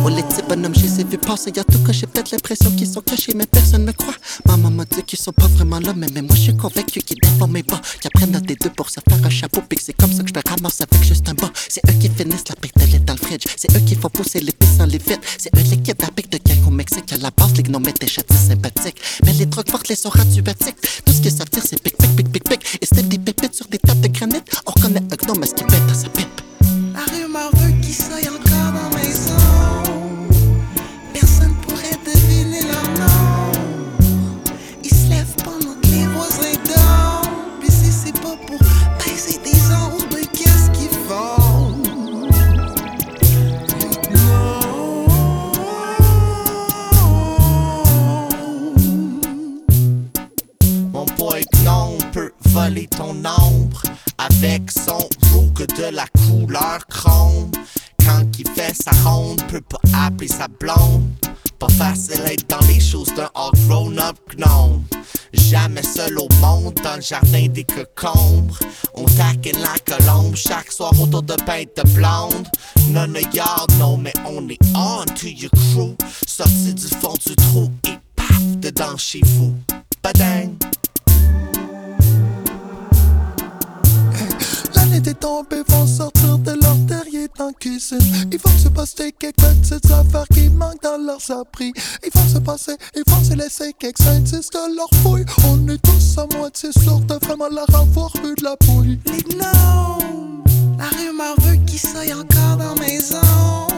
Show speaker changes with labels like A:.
A: Oh les petits bonhommes, je les ai vus passer, y'a tout que j'ai peut-être l'impression qu'ils sont cachés, mais personne me croit. Maman m'a dit qu'ils sont pas vraiment là, mais moi je suis convaincu qu'ils défendent mes bas. Qu'ils apprennent à des deux pour se faire un chapeau, pis que c'est comme ça que je me ramasse avec juste un bas. C'est eux qui finissent la pétale dans le fridge, c'est eux qui font pousser les pistes sans les vitres. C'est eux les kids à pic de gang au Mexique, à la base les gnomes étaient châtis sympathiques. Mais les drogues fortes les sont rendus batiques. Tout ce qu'ils savent dire c'est pic pic pic pic pic. Et c'est des pépites sur des tables de granit. On reconnaît un gnome à ce qui pète à sa pipe.
B: La rumeur veut qu'il soit encore dans la maison. Personne pourrait deviner leur nom. Ils se lèvent pendant que les voisins dorment. Puis si c'est pas pour baiser des ondes, ben qu'est-ce qu'ils font?
C: Mon boy gnome peut voler ton ombre avec son roux de la couleur chrome. Quand il fait sa ronde, peut pas appeler sa blonde. Pas facile être dans les choses d'un all grown-up gnome. Jamais seul au monde dans le jardin des cocombres. On taquine la colombe chaque soir autour de peintes de blonde. None of y'all know, mais on est on to your crew. Sorti du fond du trou et paf, dedans chez vous. Badang.
D: L'année des tombés vont sortir de leur terrier dans la cuisine. Ils vont se passer quelques petites affaires qui manquent dans leurs abris. Ils vont se laisser quelques indices de leur fouille. On est tous à moitié sûrs de vraiment leur avoir vu de la bouille.
B: Les gnomes, la rumeur veut qu'ils soient encore dans la maison.